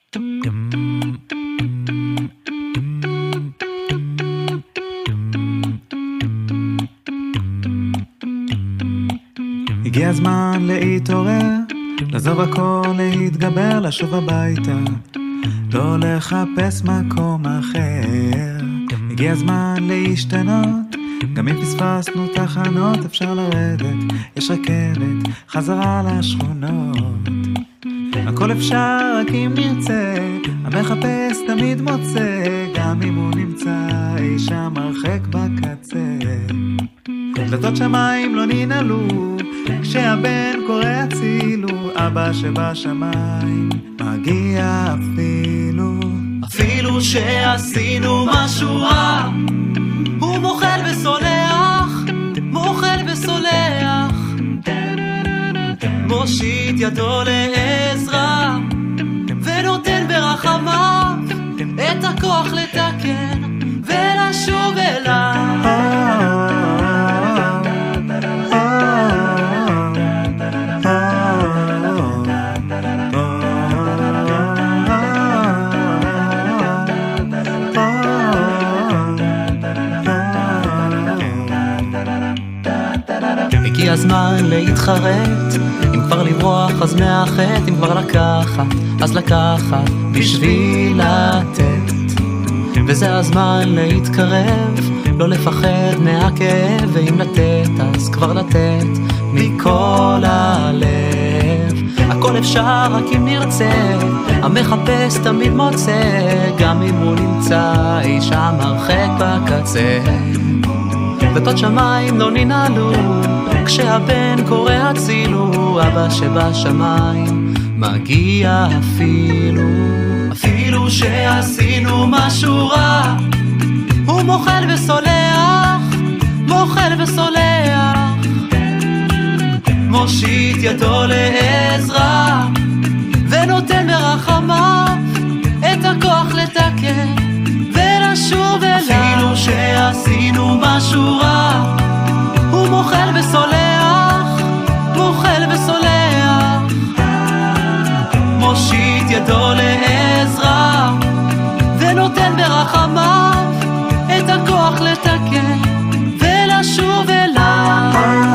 הגיע הזמן להתעורר, לעזוב הכל, להתגבר, לשוב הביתה, לא לחפש מקום אחר. הגיע הזמן להשתנות, גם אם פספסנו תחנות אפשר לרדת, יש רכבת חזרה לשכונות. הכל אפשר רק אם נרצה, המחפש תמיד מוצא, גם אם הוא נמצא אי שם הרחק בקצה. דלתות שמיים לא ננעלו, כשהבן קורא הצילו, אבא שבשמיים מגיע אפילו שעשינו משהו רע, הוא מוחל וסולח, מוחל וסולח, מושיט ידו לעזרה ונותן ברחמיו את הכוח לתקן ולשוב אליו. הגיע הזמן להתחרט, אם כבר לברוח אז מאחת, אם כבר לקחת אז לקחת בשביל לתת. וזה הזמן להתקרב, לא לפחד מהכאב, ואם לתת אז כבר לתת מכל הלב. הכל אפשר רק אם נרצה, המחפש תמיד מוצא, גם אם הוא נמצא אי שם הרחק בקצה. דלתות שמיים לא ננעלו, כשהבן קורא הצילו, אבא שבשמיים מגיע אפילו שעשינו משהו רע, הוא מוחל וסולח, מוחל וסולח, מושיט ידו לעזרה ונותן ברחמיו את הכוח לתקן ולשוב אליו. אפילו שעשינו משהו רע, הוא מוחל וסולח, מוחל וסולח, מושיט ידו לעזרה ונותן ברחמיו את הכוח לתקן ולשוב אליו.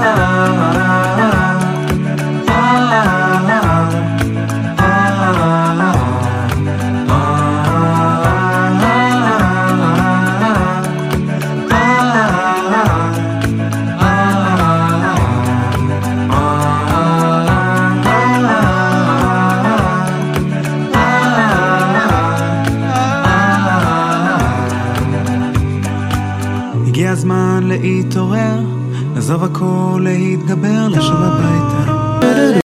הגיע הזמן להתעורר, לעזוב הכל, להתגבר, לשוב הביתה.